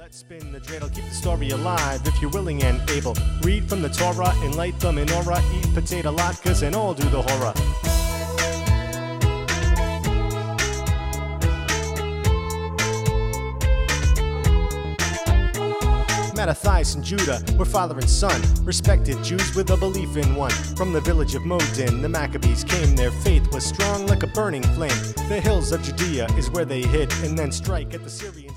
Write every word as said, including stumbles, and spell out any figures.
Let's spin the dreidel, keep the story alive if you're willing and able. Read from the Torah, enlight the menorah, eat potato latkes and all do the horror. Mattathias and Judah were father and son, respected Jews with a belief in one. From the village of Modin, the Maccabees came, their faith was strong like a burning flame. The hills of Judea is where they hid, and then strike at the Syrians.